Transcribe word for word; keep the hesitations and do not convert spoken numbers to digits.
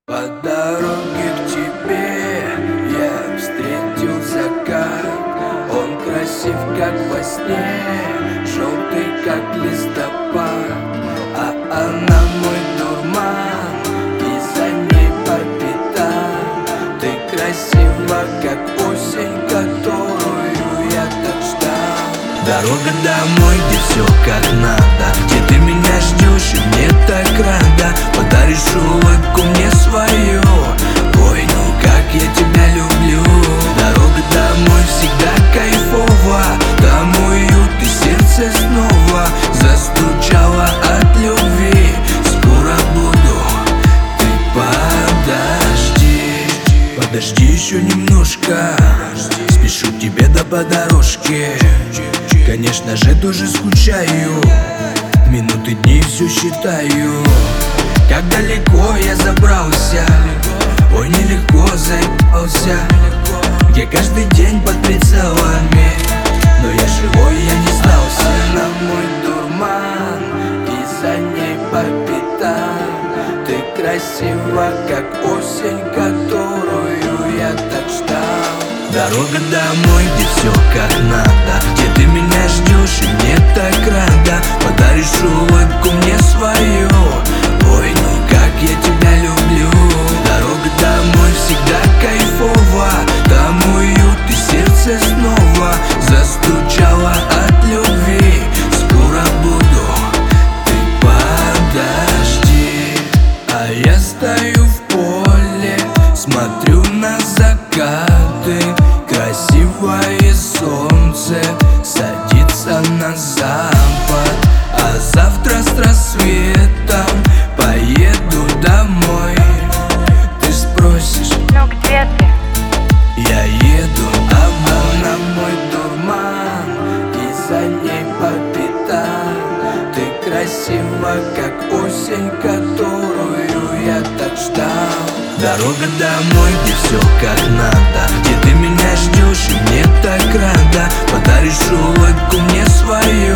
По дороге к тебе я встретил закат. Он красив, как во сне, желтый, как листопад. А она мой дурман, и за ней по пятам. Ты красива, как осень, которую я так ждал. Дорога домой, где все как надо, где ты меня ждешь и мне так рада. Подаришь улыбку мне свою, ой, ну как я тебя люблю. Дорога домой всегда кайфова, там уют и сердце снова застучало от любви. Скоро буду, ты подожди, подожди еще немножко, спешу к тебе да по дорожке. Конечно же тоже скучаю, минуты, дни все считаю. Как далеко я забрался, ой, нелегко заебался. Где каждый день под прицелами, но я живой, я не сдался. Она мой дурман, и за ней по пятам. Ты красива, как осень, которую я так ждал. Дорога домой, где все как надо, где ты меня ждешь и мне так рада. Подаришь улыбку мне свою, ой, ну как я тебя люблю. Дорога домой всегда кайфова, там уют и сердце снова застучало от любви. Скоро буду, ты подожди. А я стою в поле, смотрю на закаты. Красивое солнце садится на запад, а завтра с рассветом поеду домой. Ты спросишь, ну где ты? я еду, а она мой дурман, и за ней по пятам. Ты красива, как осень, которую я так ждал. Дорога домой, где все как надо, где ты меня ждешь и мне так рада. Подаришь улыбку мне свою,